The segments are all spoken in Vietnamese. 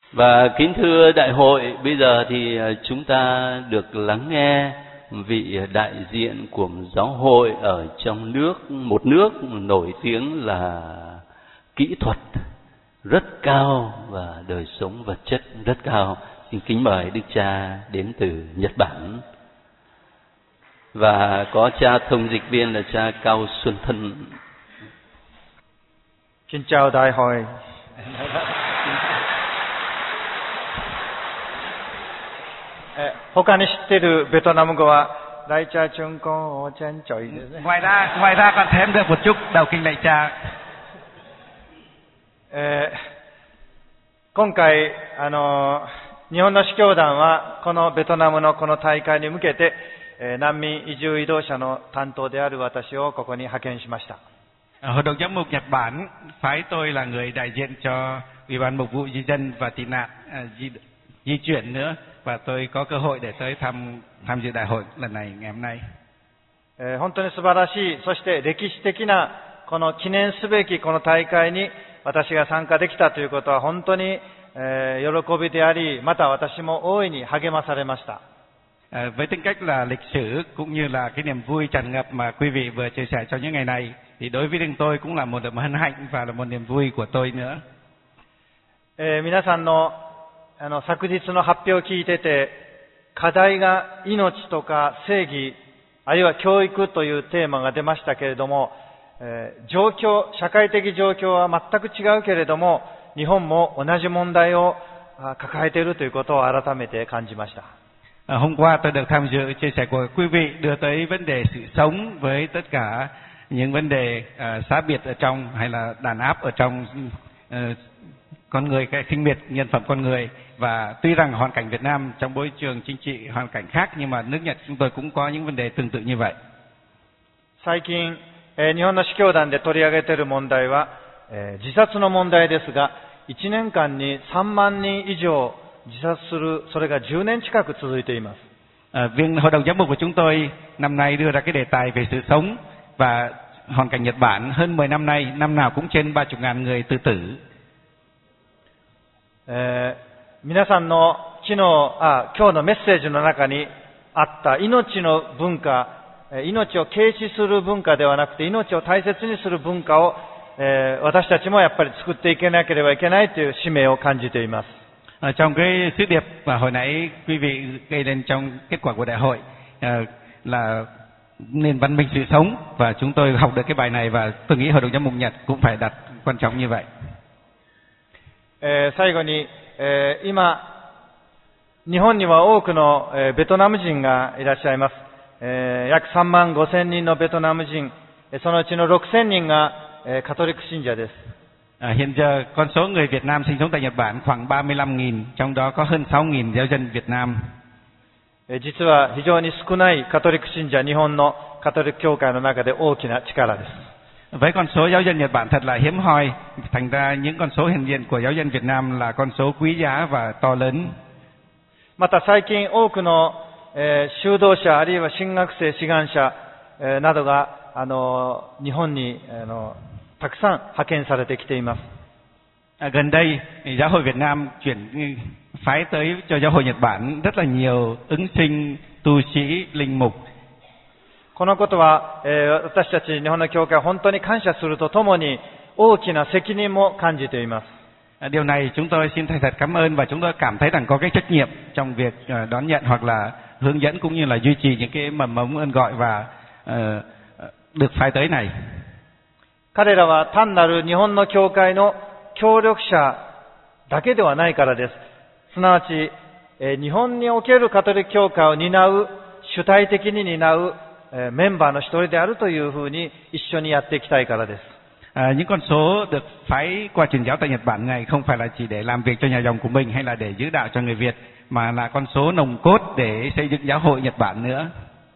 Và kính thưa đại hội, bây giờ thì chúng ta được lắng nghe vị đại diện của giáo hội ở trong nước, một nước nổi tiếng là kỹ thuật rất cao và đời sống vật chất rất cao. Xin kính mời Đức Cha đến từ Nhật Bản. Và có cha thông dịch viên là cha Cao Xuân Thân. Xin chào đại hội. Ngoài ra còn thêm được một chút đầu kinh lạy cha. 今回日本の司教団はこのベトナムのこの大会に向けて難民移住移動者の担当である私をここに派遣しました。 Hội đồng giám mục Nhật Bản phái tôi là người đại diện cho Ủy ban Mục vụ Di dân và Tị nạn di chuyển nữa, và tôi có cơ hội để tới tham dự đại hội lần này ngày hôm nay. 本当に素晴らしい、そして歴史的なこの記念すべきこの大会に私が参加できたということは本当に喜びであり、また私も大いに励まされました。 Với tính cách là lịch sử cũng như là cái niềm vui tràn ngập mà quý vị vừa chia sẻ trong những ngày này, thì đối với riêng tôi cũng là một niềm hân hạnh và là một niềm vui của tôi nữa. 皆さんの昨日の発表を聞いてて、課題が命とか正義、あるいは教育というテーマが出ましたけれども、社会的状況は全く違うけれども、日本も同じ問題を抱えているということを改めて感じました。 Hôm qua tôi được tham dự chia sẻ của quý vị đưa tới vấn đề sự sống với tất cả những vấn đề xá biệt ở trong hay là đàn áp ở trong con người, cái khinh miệt nhân phẩm con người. Và tuy rằng hoàn cảnh Việt Nam trong môi trường chính trị hoàn cảnh khác, nhưng mà nước Nhật chúng tôi cũng có những vấn đề tương tự như vậy. 最近日本の司教団で取り上げている問題は自殺の問題ですが、1年間に3万人以上自殺する、それが10年近く続いています。 Viên hội đồng giám mục của chúng tôi năm nay đưa ra cái đề tài về sự sống và hoàn cảnh Nhật Bản hơn 10 năm nay, năm nào cũng trên 30.000 người tự tử. 皆さんの今日のメッセージの中にあった命の文化、命を軽視する文化ではなくて命を大切にする文化を私たちもやっぱり作っていかなければいけないという使命を感じています。 Trong cái sứ điệp mà hồi nãy quý vị gây lên trong kết quả của đại hội là nền văn minh sự sống, và chúng tôi học được cái bài này, và tôi nghĩ hội đồng giám mục Nhật cũng phải đặt quan trọng như vậy. 最後に今日本には多くのベトナム人がいらっしゃいます。約3万5千人のベトナム人、そのうちの6千人がカトリック信者です。 Hiện giờ con số người Việt Nam sinh sống tại Nhật Bản khoảng 35.000, trong đó có hơn 6.000 giáo dân Việt Nam. 実は非常に少ないカトリック信者、日本のカトリック教会の中で大きな力です。 Với con số giáo dân Nhật Bản thật là hiếm hoi, thành ra những con số hiện diện của giáo dân Việt Nam là con số quý giá và to lớn. また最近多くの修道者あるいは神学生志願者などが日本にたくさん派遣されてきています。 Gần đây, giáo hội Việt Nam phái tới cho giáo hội Nhật Bản rất là nhiều ứng sinh, tu sĩ, linh mục. このことは私たち日本の教会は本当に感謝するとともに大きな責任も感じています。 Điều này chúng tôi xin thành thật cảm ơn, và chúng tôi cảm thấy rằng có cái trách nhiệm trong việc đón nhận hoặc là hướng dẫn cũng như là duy trì những cái mầm mống ơn gọi và được phái tới này. 彼らは単なる日本の教会の協力者だけではないからです。すなわち日本におけるカトリック教会を担う、主体的に担うメンバーの一人であるというふうに一緒にやっていきたいからです。 Những con số được phái qua truyền giáo tại Nhật Bản này không phải là chỉ để làm việc cho nhà dòng của mình hay là để giữ đạo cho người Việt, mà là con số nòng cốt để xây dựng giáo hội Nhật Bản nữa.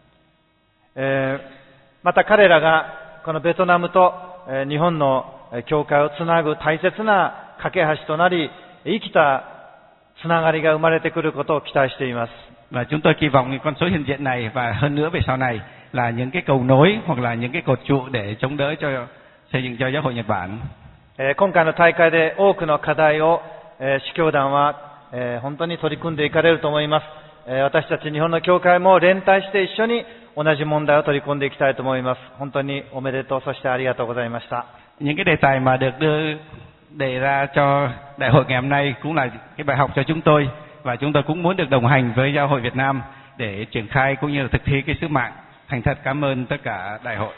また彼らがこのベトナムと日本の教会をつなぐ大切な架け橋となり、生きたつながりが生まれてくることを期待しています。 Và chúng tôi kỳ vọng con số hiện diện này và hơn nữa về sau này là những cái cầu nối hoặc là những cái cột trụ để chống đỡ cho xây dựng cho giáo hội Nhật Bản. 今回の大会で多くの課題を司教団は、本当に取り組んでいかれると思います。私たち日本の教会も連帯して一緒に同じ問題を取り組んでいきたいと思います。本当におめでとう、そしてありがとうございました。 Những cái đề tài mà được đề ra cho đại hội ngày hôm nay cũng là cái bài học cho chúng tôi, và chúng tôi cũng muốn được đồng hành với Giáo hội Việt Nam để triển khai cũng như là thực thi cái sứ mạng. Thành thật cảm ơn tất cả đại hội.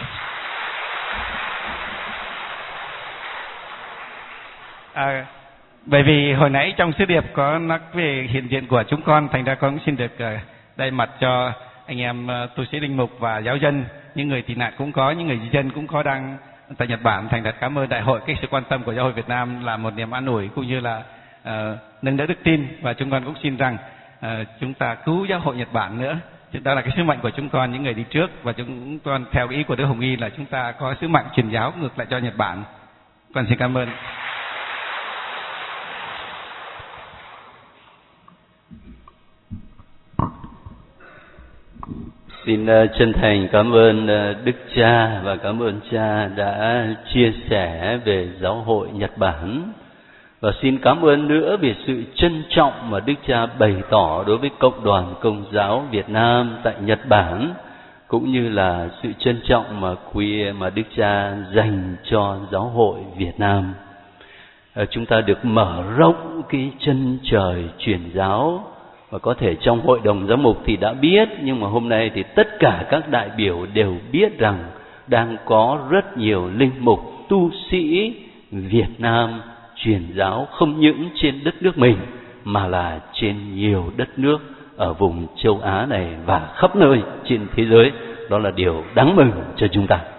Bởi vì hồi nãy trong sứ điệp có nói về hiện diện của chúng con, thành ra con cũng xin được thay mặt cho anh em tu sĩ linh mục và giáo dân, những người tị nạn cũng có, những người di dân cũng có đang tại Nhật Bản. Thành thật cảm ơn đại hội cái sự quan tâm của Giáo hội Việt Nam là một niềm an ủi cũng như là nâng đỡ đức tin, và chúng con cũng xin rằng chúng ta cứu Giáo hội Nhật Bản nữa. Đó là cái sứ mệnh của chúng con, những người đi trước, và chúng con theo ý của Đức Hồng Y là chúng ta có sứ mệnh truyền giáo ngược lại cho Nhật Bản. Con xin cảm ơn. Xin chân thành cảm ơn Đức Cha và cảm ơn Cha đã chia sẻ về Giáo hội Nhật Bản. Và xin cảm ơn nữa về sự trân trọng mà Đức Cha bày tỏ đối với Cộng đoàn Công giáo Việt Nam tại Nhật Bản, cũng như là sự trân trọng mà Đức Cha dành cho Giáo hội Việt Nam. Chúng ta được mở rộng cái chân trời truyền giáo, và có thể trong hội đồng giám mục thì đã biết, nhưng mà hôm nay thì tất cả các đại biểu đều biết rằng đang có rất nhiều linh mục tu sĩ Việt Nam truyền giáo không những trên đất nước mình mà là trên nhiều đất nước ở vùng châu Á này và khắp nơi trên thế giới. Đó là điều đáng mừng cho chúng ta.